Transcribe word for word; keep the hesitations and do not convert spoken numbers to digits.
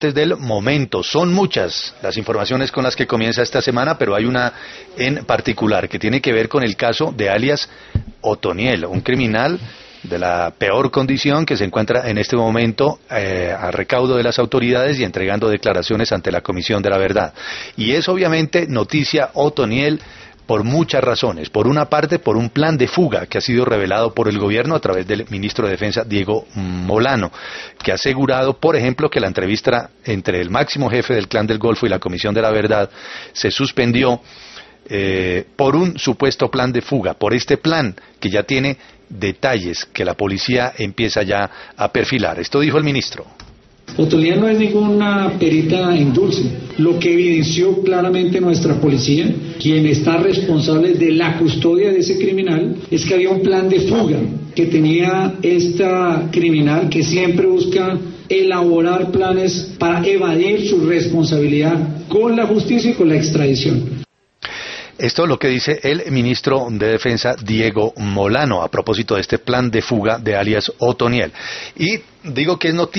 partes del momento. Son muchas las informaciones con las que comienza esta semana, pero hay una en particular que tiene que ver con el caso de alias Otoniel, un criminal de la peor condición que se encuentra en este momento eh, a recaudo de las autoridades y entregando declaraciones ante la Comisión de la Verdad. Y es obviamente noticia Otoniel por muchas razones. Por una parte, por un plan de fuga que ha sido revelado por el gobierno a través del ministro de Defensa, Diego Molano, que ha asegurado, por ejemplo, que la entrevista entre el máximo jefe del Clan del Golfo y la Comisión de la Verdad se suspendió eh, por un supuesto plan de fuga, por este plan que ya tiene detalles que la policía empieza ya a perfilar. Esto dijo el ministro. Otoniel no es ninguna perita en dulce. Lo que evidenció claramente nuestra policía, quien está responsable de la custodia de ese criminal, es que había un plan de fuga que tenía esta criminal que siempre busca elaborar planes para evadir su responsabilidad con la justicia y con la extradición. Esto es lo que dice el ministro de Defensa, Diego Molano, a propósito de este plan de fuga de alias Otoniel. Y digo que es noticia